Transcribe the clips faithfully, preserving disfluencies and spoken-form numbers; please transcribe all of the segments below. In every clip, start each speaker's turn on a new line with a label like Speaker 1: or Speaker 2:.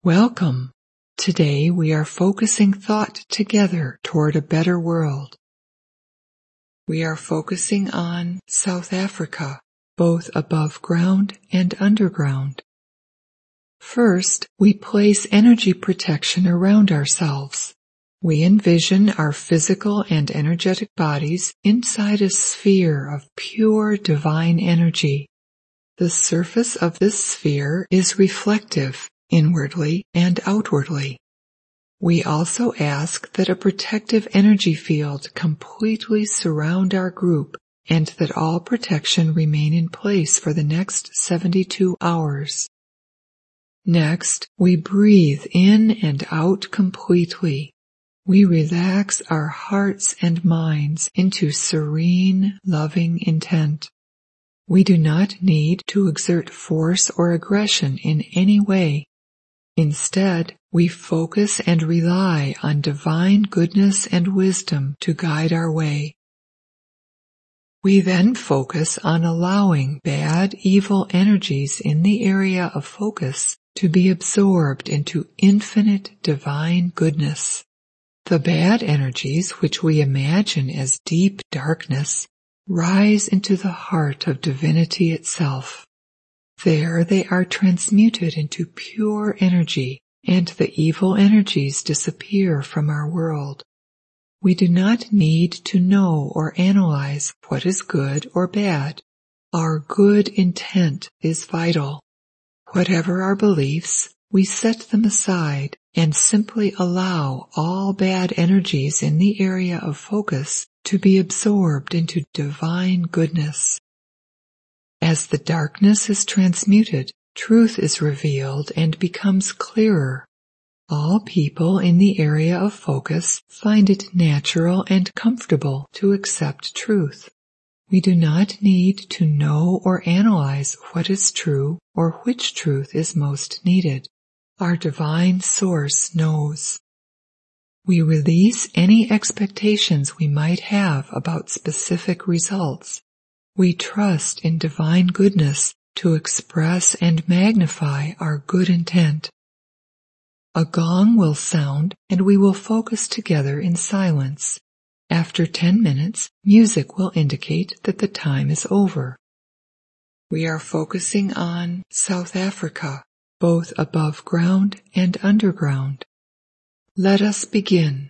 Speaker 1: Welcome. Today we are focusing thought together toward a better world. We are focusing on South Africa, both above ground and underground. First, we place energy protection around ourselves. We envision our physical and energetic bodies inside a sphere of pure divine energy. The surface of this sphere is reflective, inwardly and outwardly. We also ask that a protective energy field completely surround our group and that all protection remain in place for the next seventy-two hours. Next, we breathe in and out completely. We relax our hearts and minds into serene, loving intent. We do not need to exert force or aggression in any way. Instead, we focus and rely on divine goodness and wisdom to guide our way. We then focus on allowing bad, evil energies in the area of focus to be absorbed into infinite divine goodness. The bad energies, which we imagine as deep darkness, rise into the heart of divinity itself. There they are transmuted into pure energy, and the evil energies disappear from our world. We do not need to know or analyze what is good or bad. Our good intent is vital. Whatever our beliefs, we set them aside and simply allow all bad energies in the area of focus to be absorbed into divine goodness. As the darkness is transmuted, truth is revealed and becomes clearer. All people in the area of focus find it natural and comfortable to accept truth. We do not need to know or analyze what is true or which truth is most needed. Our divine source knows. We release any expectations we might have about specific results. We trust in divine goodness to express and magnify our good intent. A gong will sound and we will focus together in silence. After ten minutes, music will indicate that the time is over. We are focusing on South Africa, both above ground and underground. Let us begin.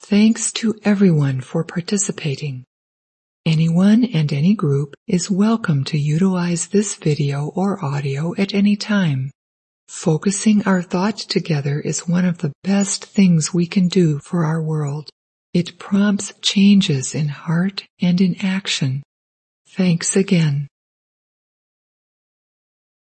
Speaker 1: Thanks to everyone for participating. Anyone and any group is welcome to utilize this video or audio at any time. Focusing our thought together is one of the best things we can do for our world. It prompts changes in heart and in action. Thanks again.